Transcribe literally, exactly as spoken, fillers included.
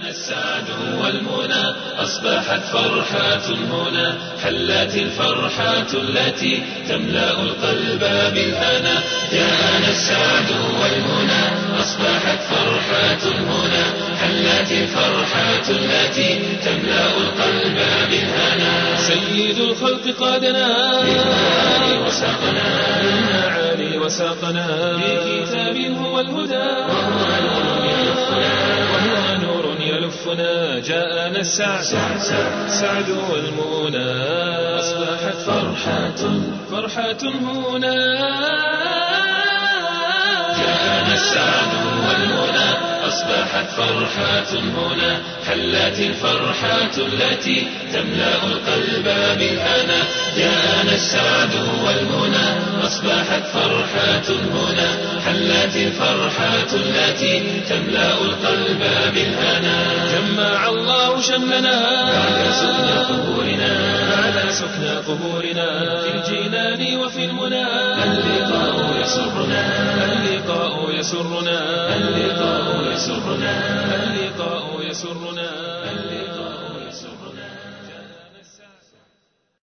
السعد والمنى أصبحت فرحات هنا، حلت الفرحات التي تملأ القلب بالهنا. جاءنا السعد والمنى أصبحت فرحات هنا، حلت الفرحات التي تملأ القلب بالهنا. سيد الخلق قادنا بالمعالي وساقنا، بالمعالي وساقنا بكتاب هو الهدى، وهو نور يلفنا، وهو نور يلفنا. جاءنا السعد سعد, سعد والمنى أصبحت فرحات فرحات هنا. جاءنا السعد والمنى أصبحت فرحات هنا، حلت الفرحات التي تملأ القلب بالهنا. جاءنا السعد والمنى أصبحت فرحات هنا، حلت الفرحات التي تملأ القلب بالهنا. جمع الله شملنا على سكن قبورنا، على سكن قبورنا في الجنان وفي المنى. اللقاء يسرنا، اللقاء يسرنا